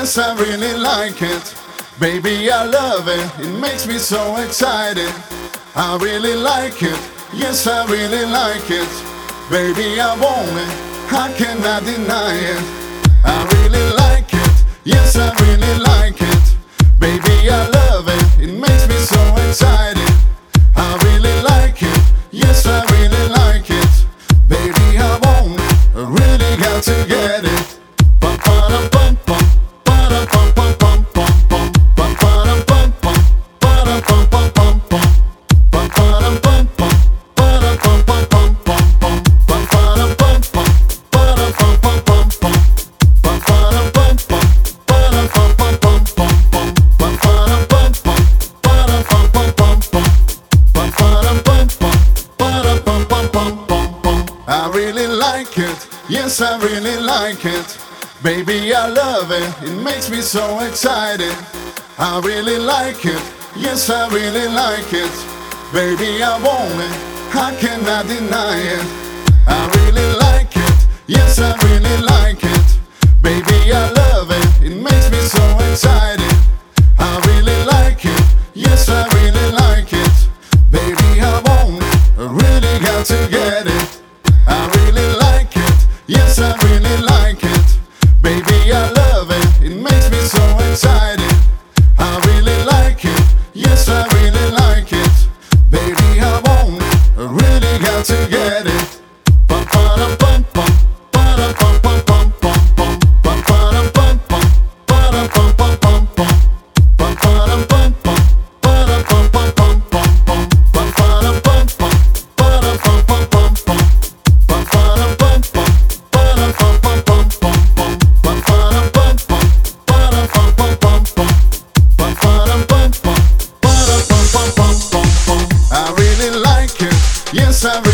Yes, I really like it. Baby, I love it. It makes me so excited. I really like it. Yes, I really like it. Baby, I want it. I cannot deny it. I really like it. Yes, I really like it. Baby, I love it. It makes me so excited. I really like it. Yes, I really like it. Baby, I want it. I really got to get it. Bum, ba-dum, bum, bum. Ba-dum, bum, bum, bum, bum, bum. Bum, ba-dum, bum, bum. Ba-dum, bum, bum, bum, bum. Bum, ba-dum, bum, bum. Ba-dum, bum, bum, bum, bum, bum. Bum, ba-dum, bum, bum. Ba-dum, bum, bum, bum, bum. Bum, ba-dum, bum, bum. Ba-dum, bum, bum, bum, bum, bum. Bum, ba-dum, bum, bum. Ba-dum, bum, bum, bum, bum. Bum, ba-dum, bum, bum. Ba-dum, bum, bum, bum, bum, bum. I really like it. Yes, I really like it. Baby, I love it. It makes me so excited. I really like it. Yes, I really like it. Baby, I want it. I cannot deny it. I really like it. Yes, I really like it. Baby, I love it. It makes me so excited. I really like it. Yes, I really like it. Baby, I want it. I really got to get it. I really like it. Yes, I really like it. Baby, I love it. It makes me so excited. I really like it. Yes, I really like it. Baby, I want it. I really got to get it. Bum, ba-dum, bum, bum. Ba-dum, bum, bum, bum, bum, bum. Bum, ba-dum, bum, bum. Ba-dum, bum, bum, bum, bum. Bum, ba-dum, bum, bum. Ba-dum, bum, bum, bum, bum, bum. Bum, ba-dum, bum, bum. Ba-dum, bum, bum, bum, bum. Bum, ba-dum, bum, bum. Ba-dum, bum, bum, bum, bum, bum. Bum, ba-dum, bum, bum. Ba-dum, bum, bum, bum, bum. Bum, ba-dum, bum, bum. Ba-dum, bum, bum, bum, bum, bum. I really like it. Yes, I really